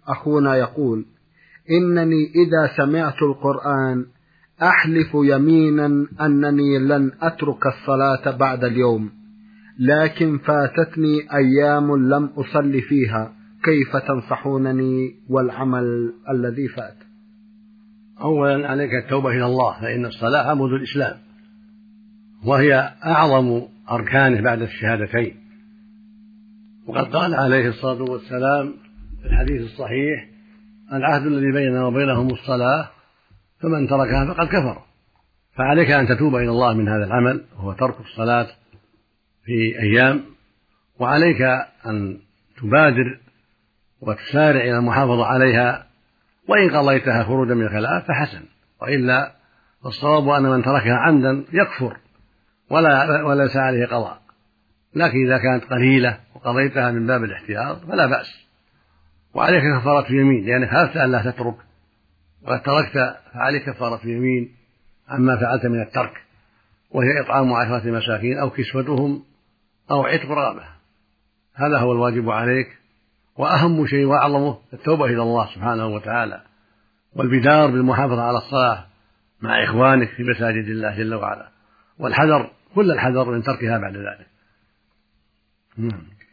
أخونا يقول: إنني إذا سمعت القرآن أحلف يمينا أنني لن أترك الصلاة بعد اليوم، لكن فاتتني أيام لم أصلي فيها، كيف تنصحونني والعمل الذي فات؟ أولا عليك التوبة إلى الله، فإن الصلاة عمود الإسلام وهي أعظم أركانه بعد الشهادتين، وقد قال عليه الصلاة والسلام في الحديث الصحيح: العهد الذي بيننا وبينهم الصلاة، فمن تركها فقد كفر. فعليك أن تتوب إلى الله من هذا العمل وهو ترك الصلاة في أيام، وعليك أن تبادر وتسارع إلى المحافظة عليها، وإن قضيتها خروجا من الخلاف فحسن، وإلا فالصواب أن من تركها عمدا يكفر ولا ليس عليه قضاء، لكن إذا كانت قليلة وقضيتها من باب الاحتياط فلا بأس. وعليك كفارة يمين، لأنك خافت أن لا تترك وقد تركت، فعليك كفارة يمين عما فعلت من الترك، وهي إطعام 10 مساكين أو كسوتهم أو عتق رقبة. هذا هو الواجب عليك، وأهم شيء وأعظمه التوبة إلى الله سبحانه وتعالى، والبدار بالمحافظة على الصلاة مع إخوانك في مساجد الله جل وعلا، والحذر كل الحذر من تركها بعد ذلك.